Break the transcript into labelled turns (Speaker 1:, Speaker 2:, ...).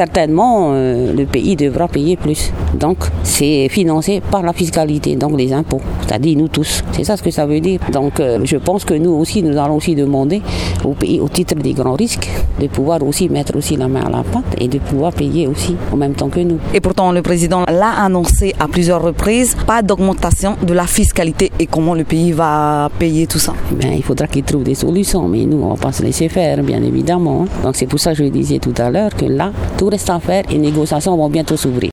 Speaker 1: certainement, le pays devra payer plus. Donc, c'est financé par la fiscalité, donc les impôts, c'est-à-dire nous tous. C'est ça ce que ça veut dire. Donc, je pense que nous aussi, nous allons aussi demander au pays, au titre des grands risques, de pouvoir aussi mettre aussi la main à la pâte et de pouvoir payer aussi en même temps que nous.
Speaker 2: Et pourtant, le président l'a annoncé à plusieurs reprises, pas d'augmentation de la fiscalité. Et comment le pays va payer tout ça?
Speaker 1: Il faudra qu'il trouve des solutions, mais nous, on ne va pas se laisser faire, bien évidemment. Donc, c'est pour ça que je disais tout à l'heure que là, tout reste à faire et les négociations vont bientôt s'ouvrir.